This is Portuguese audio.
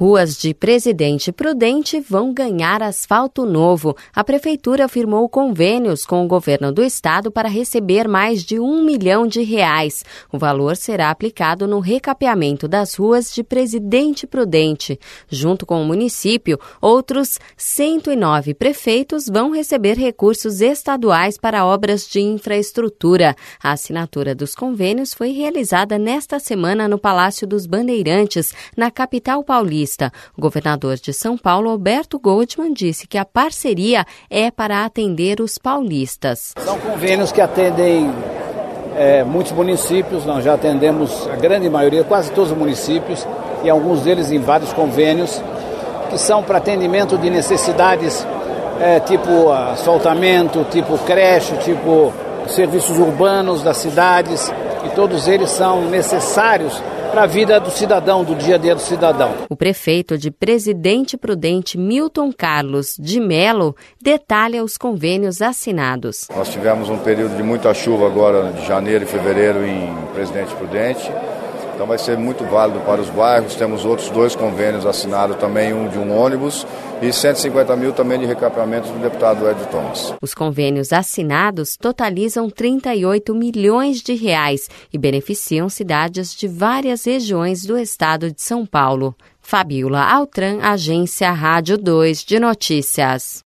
Ruas de Presidente Prudente vão ganhar asfalto novo. A Prefeitura firmou convênios com o governo do estado para receber mais de R$1 milhão. O valor será aplicado no recapeamento das ruas de Presidente Prudente. Junto com o município, outros 109 prefeitos vão receber recursos estaduais para obras de infraestrutura. A assinatura dos convênios foi realizada nesta semana no Palácio dos Bandeirantes, na capital paulista. O governador de São Paulo, Alberto Goldman, disse que a parceria é para atender os paulistas. São convênios que atendem muitos municípios, nós já atendemos a grande maioria, quase todos os municípios, e alguns deles em vários convênios, que são para atendimento de necessidades tipo asfaltamento, tipo creche, tipo serviços urbanos das cidades, e todos eles são necessários para a vida do cidadão, do dia a dia do cidadão. O prefeito de Presidente Prudente, Milton Carlos de Mello, detalha os convênios assinados. Nós tivemos um período de muita chuva agora, de janeiro e fevereiro, em Presidente Prudente. Então vai ser muito válido para os bairros. Temos outros 2 convênios assinados também, um de um ônibus e 150 mil também de recapeamento do deputado Edio Thomas. Os convênios assinados totalizam R$38 milhões e beneficiam cidades de várias regiões do estado de São Paulo. Fabiola Altran, Agência Rádio 2 de Notícias.